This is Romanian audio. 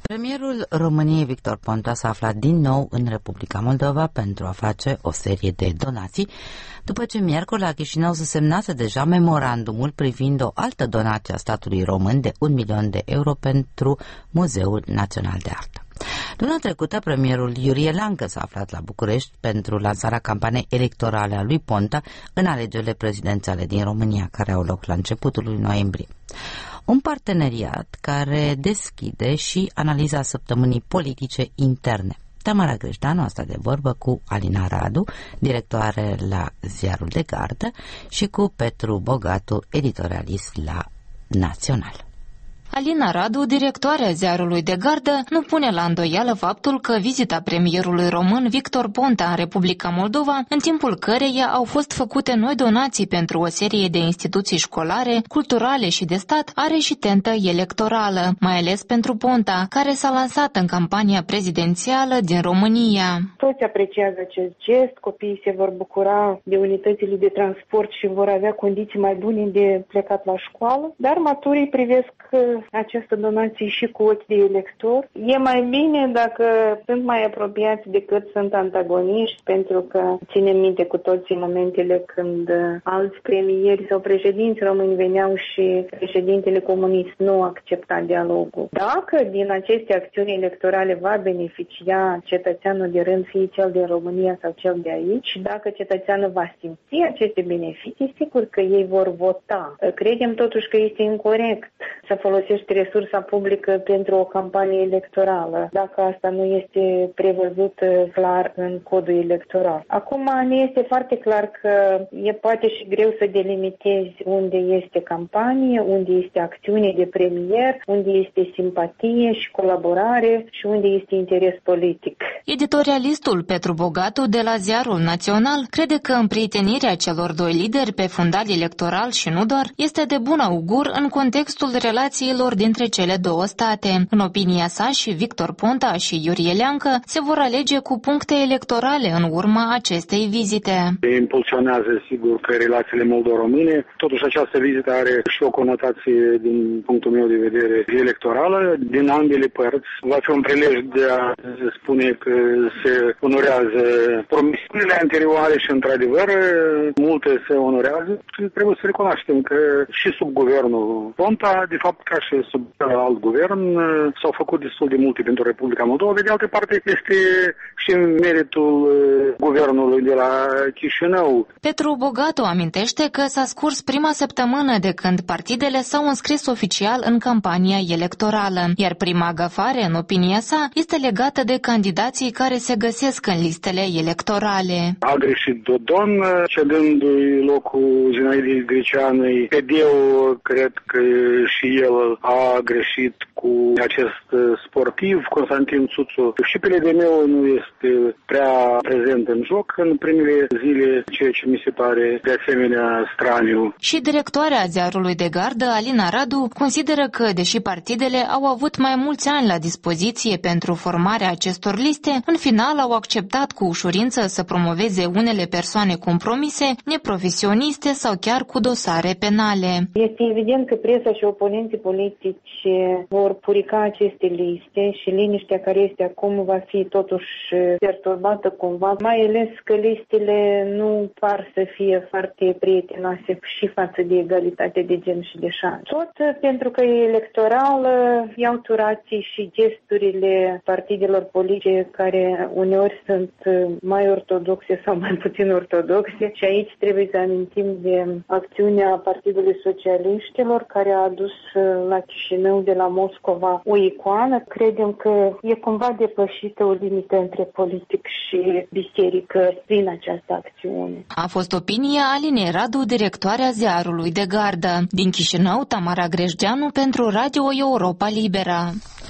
Premierul României, Victor Ponta, s-a aflat din nou în Republica Moldova pentru a face o serie de donații, după ce miercuri la Chișinău se semnase deja memorandumul privind o altă donație a statului român de 1 milion de euro pentru Muzeul Național de Artă. Luna trecută, premierul Iurie Leancă s-a aflat la București pentru lansarea campaniei electorale a lui Ponta în alegerile prezidențiale din România, care au loc la începutul lui noiembrie. Un parteneriat care deschide și analiza săptămânii politice interne. Tamara Grejdeanu a stat de vorbă cu Alina Radu, directoare la Ziarul de Gardă, și cu Petru Bogatu, editorialist la Național. Alina Radu, directoarea Ziarului de Gardă, nu pune la îndoială faptul că vizita premierului român Victor Ponta în Republica Moldova, în timpul căreia au fost făcute noi donații pentru o serie de instituții școlare, culturale și de stat, are și tentă electorală, mai ales pentru Ponta, care s-a lansat în campania prezidențială din România. Toți apreciază acest gest, copiii se vor bucura de unitățile de transport și vor avea condiții mai bune de plecat la școală, dar maturii privesc această donație și cu ochi de elector. E mai bine dacă sunt mai apropiați decât sunt antagoniști, pentru că ținem minte cu toții momentele când alți premieri sau președinți români veneau și președintele comunist nu accepta dialogul. Dacă din aceste acțiuni electorale va beneficia cetățeanul de rând, fie cel din România sau cel de aici, și dacă cetățeanul va simți aceste beneficii, sigur că ei vor vota. Credem totuși că este incorect să folosești resursa publică pentru o campanie electorală, dacă asta nu este prevăzut clar în codul electoral. Acum ne este foarte clar că e poate și greu să delimitezi unde este campanie, unde este acțiune de premier, unde este simpatie și colaborare și unde este interes politic. Editorialistul Petru Bogatu de la Ziarul Național crede că împrietenirea celor doi lideri pe fundal electoral și nu doar este de bun augur în contextul relațiilor dintre cele două state. În opinia sa, și Victor Ponta și Iurie Leancă se vor alege cu puncte electorale în urma acestei vizite. Impulsionează, sigur, că relațiile moldo-române. Totuși, această vizită are și o conotație, din punctul meu de vedere, electorală. Din ambele părți va fi un prilej de a spune că se onorează promisiunile anterioare și, într-adevăr, multe se onorează. Trebuie să recunoaștem că și sub guvernul Ponta, de fapt, ca și sub alt guvern, s-au făcut destul de multe pentru Republica Moldova. De altă parte, este și meritul guvernului de la Chișinău. Petru Bogatu amintește că s-a scurs prima săptămână de când partidele s-au înscris oficial în campania electorală, iar prima gafare, în opinia sa, este legată de candidații care se găsesc în listele electorale. A greșit Dodon, cedându-i locul Zinaidei Greceanei. PD-ul, cred că și el a greșit cu acest sportiv, Constantin Țuțu. Și PLDM-ul nu este prea prezent în joc în primele zile, ceea ce mi se pare de asemenea straniu. Și directoarea Ziarului de Gardă, Alina Radu, consideră că, deși partidele au avut mai mulți ani la dispoziție pentru formarea acestor liste, în final au acceptat cu ușurință să promoveze unele persoane compromise, neprofesioniste sau chiar cu dosare penale. Este evident că presa și oponenții politici vor purica aceste liste și liniștea care este acum va fi totuși perturbată cumva, mai ales că listele nu par să fie foarte prietenoase și față de egalitate de gen și de șans. Tot pentru că e electoral, iau turații și gesturile partidelor politice care uneori sunt mai ortodoxe sau mai puțin ortodoxe, și aici trebuie să amintim de acțiunea Partidului Socialiștilor, care a adus la Chișinău de la Moscova o icoană. Credem că e cumva depășită o limită între politic și biserică prin această acțiune. A fost opinia Alinei Radu, directoarea Ziarului de Gardă. Din Chișinău, Tamara Grejdeanu pentru Radio Europa Liberă.